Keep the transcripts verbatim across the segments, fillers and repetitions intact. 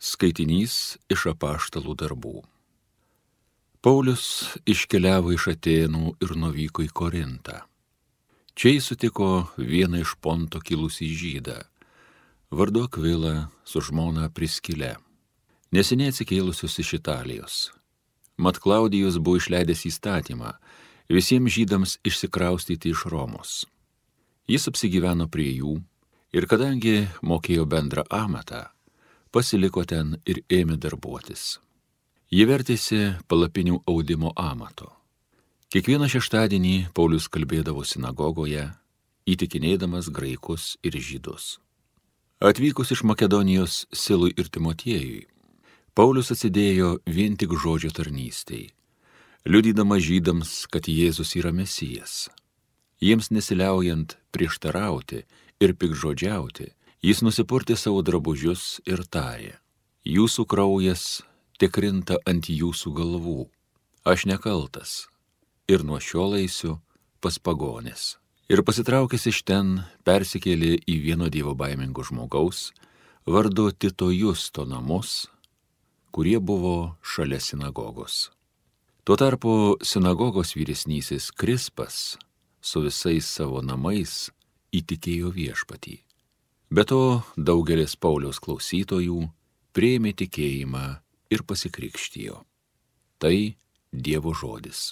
Skaitinys iš apaštalų darbų. Paulius iškeliavo iš Atėnų ir nuvyko į Korintą. Čia jis sutiko vieną iš Ponto kilusį žydą, vardu Akvilą su žmona Priskile, neseniai atsikėlusius iš Italijos. Mat Klaudijus buvo išleidęs įstatymą visiems žydams išsikraustyti iš Romos. Jis apsigyveno prie jų ir kadangi mokėjo bendrą amatą, pasiliko ten ir ėmė darbuotis. Jie vertėsi palapinių audimo amato. Kiekvieną šeštadienį Paulius kalbėdavo sinagogoje, įtikinėdamas graikus ir žydus. Atvykus iš Makedonijos Silui ir Timotiejui, Paulius atsidėjo vien tik žodžio tarnystei, liudydama žydams, kad Jėzus yra Mesijas. Jiems nesiliaujant prieštarauti ir piktžodžiauti, jis nusipurtė savo drabužius ir tarė: jūsų kraujas tikrinta ant jūsų galvų, aš nekaltas ir nuo šiol eisiu pas pagonis. Ir pasitraukęs iš ten persikėlė į vieno dievo baimingo žmogaus vardu Tito Justo namus, kurie buvo šalia sinagogos. Tuo tarpu sinagogos vyresnysis Krispas su visais savo namais įtikėjo viešpatį. Be to, daugelis Pauliaus klausytojų priėmė tikėjimą ir pasikrikštijo. Tai Dievo žodis.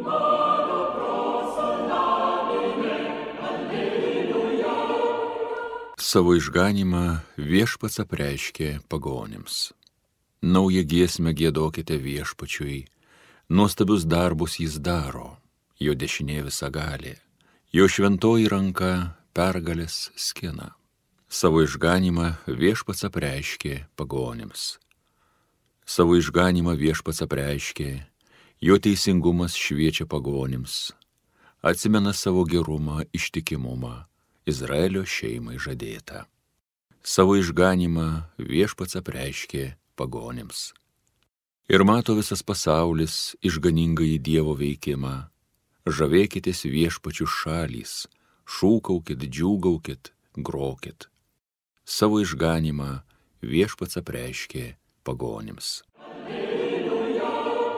Savo išganymą viešpats apreiškė pagonims. Naują giesmę giedokite viešpačiui, nuostabius darbus jis daro, jo dešinė visagalė, jo šventoji ranka pergalės skina. Savo išganymą viešpats apreiškė pagonims. Savo išganymą viešpats apreiškė, jo teisingumas šviečia pagonims, atsimena savo gerumą, ištikimumą, Izraelio šeimai žadėtą. Savo išganymą viešpats apreiškė pagonims. Ir mato visas pasaulis išganingąjį Dievo veikimą. Žavėkitės viešpačių šalys, šūkaukit, džiūgaukit, grokit. Savo išganymą viešpats apreiškė pagonims. Alleluja,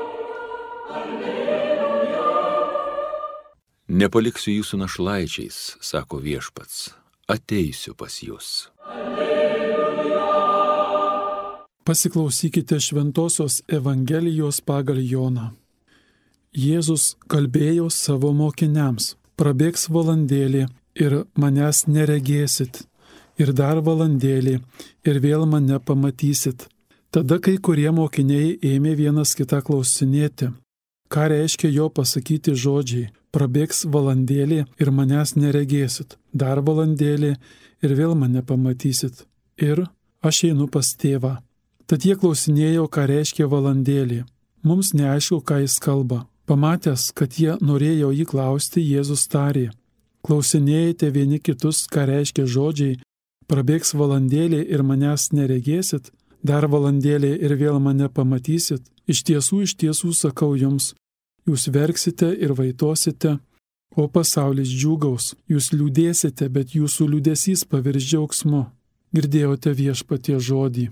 alleluja. Nepaliksiu jūsų našlaičiais, sako viešpats, ateisiu pas jūs. Alleluja. Pasiklausykite Šventosios Evangelijos pagal Joną. Jėzus kalbėjo savo mokiniams: prabėgs valandėlė ir manęs neregėsit, ir dar valandėlį, ir vėl mane pamatysit. Tada kai kurie mokiniai ėmė vienas kitą klausinėti, ką reiškia jo pasakyti žodžiai: prabėgs valandėlį ir manęs neregėsit, dar valandėlį ir vėl mane pamatysit, ir aš einu pas tėvą. Tad jie klausinėjo, ką reiškia valandėlį. Mums neaišku, ką jis kalba. Pamatęs, kad jie norėjo jį klausti, Jėzus tarė: klausinėjate vieni kitus, ką reiškia žodžiai: prabėgs valandėlį ir manęs neregėsit, dar valandėlį ir vėl mane pamatysit. Iš tiesų, iš tiesų sakau jums, jūs verksite ir vaitosite, o pasaulis džiūgaus. Jūs liūdėsite, bet jūsų liūdesys pavirs džiaugsmu. Girdėjote viešpaties žodį.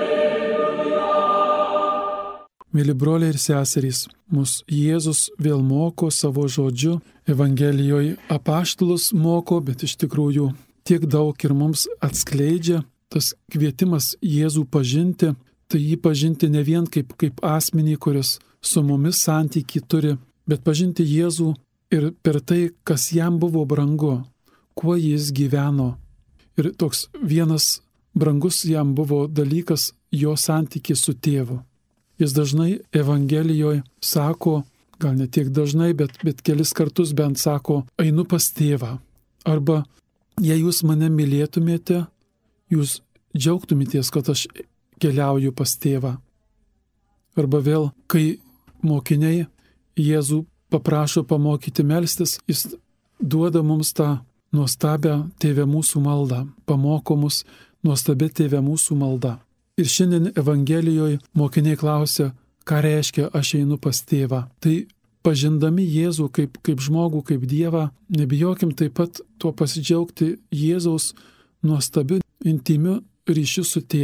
Mėly broliai ir seserys, mus Jėzus vėl moko savo žodžiu. Evangelijoje apaštalus moko, bet iš tikrųjų tiek daug ir mums atskleidžia. Tas kvietimas Jėzų pažinti, tai jį pažinti ne vien kaip, kaip asmenį, kuris su mumis santykį turi, bet pažinti Jėzų ir per tai, kas jam buvo brangu, kuo jis gyveno. Ir toks vienas brangus jam buvo dalykas jo santykis su tėvu. Jis dažnai Evangelijoje sako, gal ne tiek dažnai, bet, bet kelis kartus bent sako, einu pas tėvą. Arba, jei jūs mane mylėtumėte, jūs džiaugtumėtės, kad aš keliauju pas tėvą. Arba vėl, kai mokiniai Jėzų paprašo pamokyti melstis, jis duoda mums tą nuostabią Tėve mūsų maldą, pamoko mus nuostabia Tėve mūsų malda. Ir šiandien Evangelijoje mokiniai klausia, ką reiškia aš einu pas tėvą. Tai pažindami Jėzų kaip, kaip žmogų, kaip Dievą, nebijokim taip pat tuo pasidžiaugti Jėzaus nuostabiu, intimiu ryšiu su tėvu.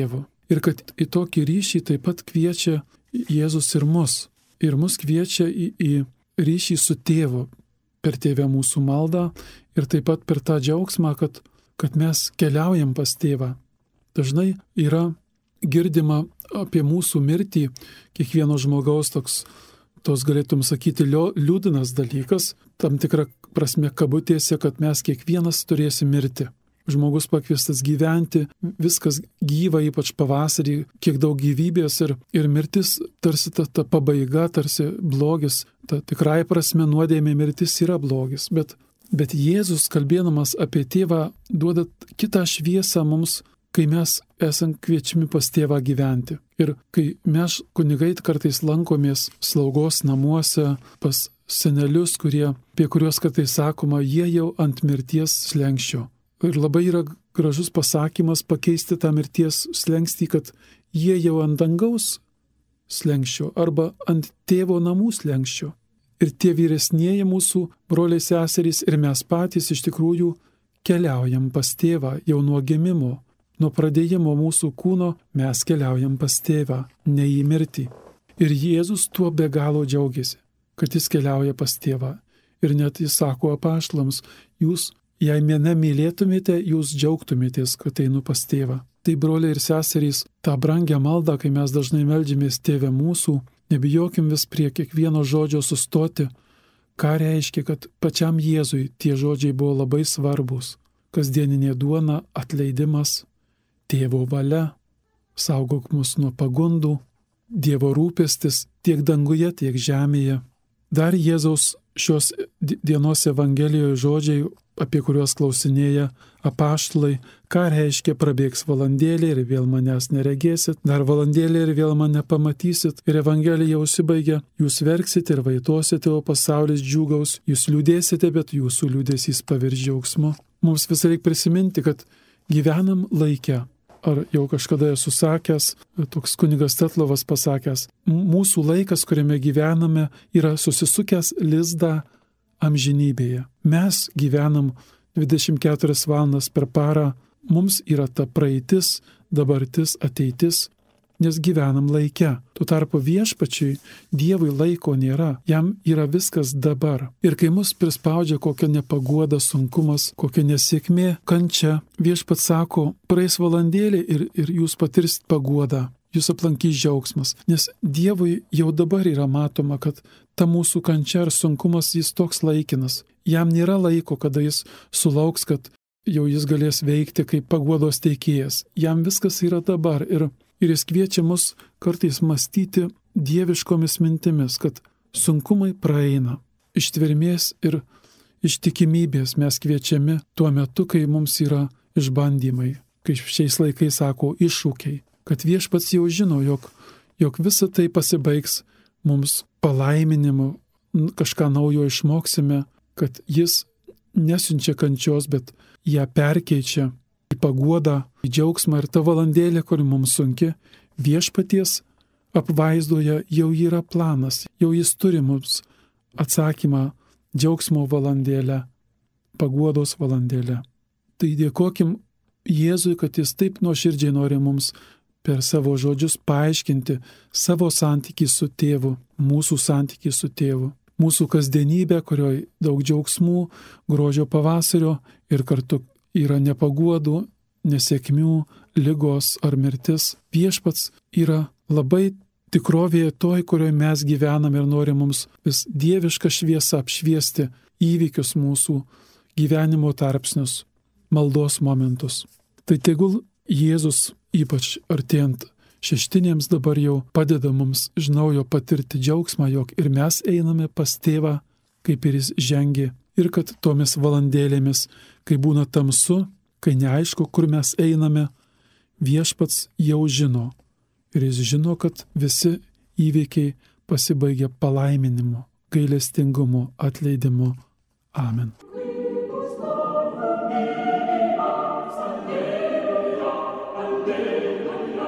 Ir kad į tokį ryšį taip pat kviečia Jėzus ir mus. Ir mus kviečia į, į ryšį su tėvu per tėvę mūsų maldą ir taip pat per tą džiaugsmą, kad, kad mes keliaujam pas tėvą. Dažnai yra girdima apie mūsų mirtį, kiekvieno žmogaus toks, tos galėtum sakyti, liūdinas dalykas, tam tikra prasme kabutėse, kad mes kiekvienas turėsim mirti. Žmogus pakviestas gyventi, viskas gyva, ypač pavasarį, kiek daug gyvybės ir, ir mirtis tarsi ta, ta pabaiga, tarsi blogis, ta tikrai prasme nuodėmė mirtis yra blogis, bet, bet Jėzus, kalbėdamas apie tėvą, duoda kitą šviesą mums, kai mes esam kviečiami pas tėvą gyventi. Ir kai mes kunigai kartais lankomės slaugos namuose, pas senelius, kurie, apie kuriuos kartais sakoma, jie jau ant mirties slenksčio. Ir labai yra gražus pasakymas pakeisti tą mirties slenkstį, kad jie jau ant dangaus slenkščio arba ant tėvo namų slenkščio. Ir tie vyresnieji mūsų broliai seserys ir mes patys iš tikrųjų keliaujam pas tėvą jau nuo gimimo. Nuo pradėjimo mūsų kūno mes keliaujam pas tėvą, ne į mirtį. Ir Jėzus tuo be galo džiaugiasi, kad jis keliauja pas tėvą. Ir net jis sako apaštalams, jūs jei mane mylėtumėte, jūs džiaugtumėtės, kad einu pas tėvą. Tai broliai ir seserys, tą brangią maldą, kai mes dažnai meldžiamės tėvę mūsų, nebijokim vis prie kiekvieno žodžio sustoti, ką reiškia, kad pačiam Jėzui tie žodžiai buvo labai svarbus. Kasdieninė duona, atleidimas, tėvo valia, saugok mus nuo pagundų, Dievo rūpestis tiek danguje, tiek žemėje. Dar Jėzaus šios dienos Evangelijoje žodžiai, apie kuriuos klausinėja apaštalai, ką reiškia prabėgs valandėlė ir vėl manęs neregėsit, dar valandėlė ir vėl mane pamatysit. Ir Evangelija užsibaigia, jūs verksite ir vaitosite, o pasaulis džiūgaus, jūs liūdėsite, bet jūsų liūdesys pavirs džiaugsmu. Mums vis reikia prisiminti, kad gyvenam laike. Ar jau kažkada esu sakęs, toks kunigas Tetlovas pasakęs, mūsų laikas, kuriame gyvename, yra susisukęs lizdą amžinybėje. Mes gyvenam dvidešimt keturias valandas per parą, mums yra ta praeitis, dabartis, ateitis, nes gyvenam laike. Tuo tarpu viešpačiui, Dievui laiko nėra, jam yra viskas dabar. Ir kai mus prispaudžia kokia nepaguoda, sunkumas, kokia nesėkmė, kančia, viešpats sako, praeis valandėlė ir, ir jūs patirsit paguodą. Jūs aplankys džiaugsmas, nes Dievui jau dabar yra matoma, kad ta mūsų kančia ar sunkumas jis toks laikinas. Jam nėra laiko, kada jis sulauks, kad jau jis galės veikti kaip paguodos teikėjas. Jam viskas yra dabar ir, ir jis kviečia mus kartais mąstyti dieviškomis mintimis, kad sunkumai praeina. Ištvermės ir ištikimybės mes kviečiami tuo metu, kai mums yra išbandymai, kai šiais laikais sako iššūkiai. Kad viešpats jau žino, jog, jog visa tai pasibaigs mums palaiminimu, kažką naujo išmoksime, kad jis nesiunčia kančios, bet ją perkeičia į paguodą, į džiaugsmą ir ta valandėlė, kuri mums sunki, viešpaties apvaizdoje jau yra planas, jau jis turi mums atsakymą džiaugsmo valandėlę, paguodos valandėlę. Tai dėkokim Jėzui, kad jis taip nuoširdžiai nori mums per savo žodžius paaiškinti savo santykį su tėvu, mūsų santykį su tėvu, mūsų kasdienybę, kurioje daug džiaugsmų, grožio pavasario ir kartu yra nepaguodų, nesėkmių, ligos ar mirtis. Viešpats yra labai tikrovėje toj, kurioje mes gyvename ir nori mums vis dievišką šviesą apšviesti įvykius mūsų gyvenimo tarpsnius, maldos momentus. Tai tegul Jėzus, ypač artėjant šeštinėms, dabar jau padeda mums iš naujo patirti džiaugsmą, jog ir mes einame pas tėvą, kaip ir jis žengė, ir kad tomis valandėlėmis, kai būna tamsu, kai neaišku, kur mes einame, viešpats jau žino. Ir jis žino, kad visi įvykiai pasibaigia palaiminimu, gailestingumu, atleidimu. Amen.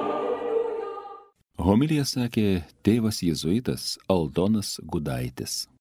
Homiliją sakė tėvas jėzuitas Aldonas Gudaitis.